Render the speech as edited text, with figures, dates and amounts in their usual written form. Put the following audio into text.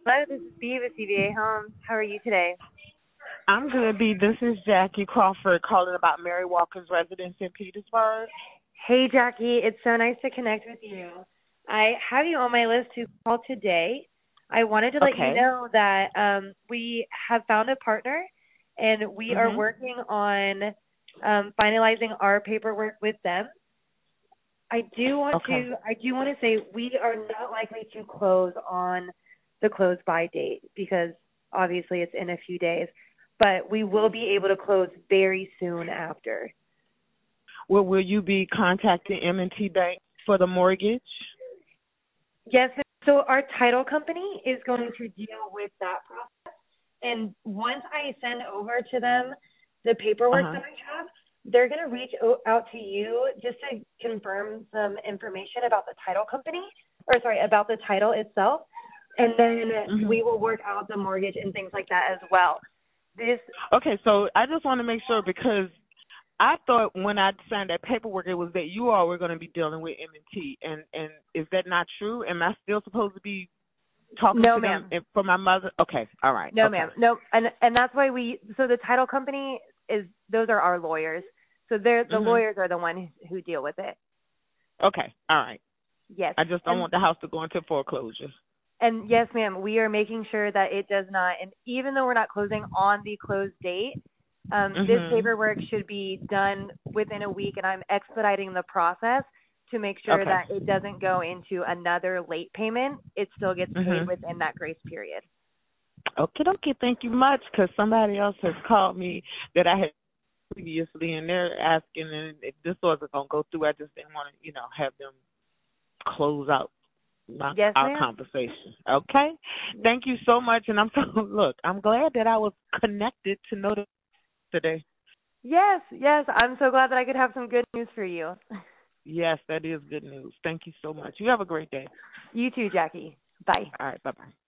Hello, this is Bea with CVA Homes. How are you today? I'm good, B. This is Jackie Crawford calling about Mary Walker's residence in Petersburg. Hey, Jackie. It's so nice to connect with you. I have you on my list to call today. I wanted to let you Okay. know that we have found a partner, and we are Mhm. working on finalizing our paperwork with them. Okay. I do want to say we are not likely to close on the close by date because obviously it's in a few days, but we will be able to close very soon after. Well, will you be contacting M&T Bank for the mortgage? Yes, so our title company is going to deal with that process. And once I send over to them the Uh paperwork huh. that I have, they're going to reach out to you just to confirm some information about the title company, or sorry, about the title itself. And then Mhm. we will work out the mortgage and things like that as well. This, Okay, so I just want to make sure because I thought when I signed that paperwork it was that you all were going to be dealing with M&T, and is that not true? Am I still supposed to be talking no, to them ma'am. for my mother? Okay. All right. No, Okay. ma'am. No, and that's why so the title company those are our lawyers. So the Mhm. lawyers are the ones who deal with it. Okay. All right. Yes. I just don't And want the house to go into foreclosure. yes, ma'am, we are making sure that it does not, and even though we're not closing on the close date, this Mhm. paperwork should be done within a week, and I'm expediting the process to make sure Okay. that it doesn't go into another late payment. It still gets paid Mhm. within that grace period. Okay, okay. Thank you much. Because somebody else has called me that I had previously, and they're asking, and if this wasn't gonna go through, I just didn't want to, have them close out Yes, our ma'am. conversation. Okay. Thank you so much, and I'm so look. I'm glad that I was connected to know this today. Yes, yes. I'm so glad that I could have some good news for you. Yes, that is good news. Thank you so much. You have a great day. You too, Jackie. Bye. All right. Bye bye.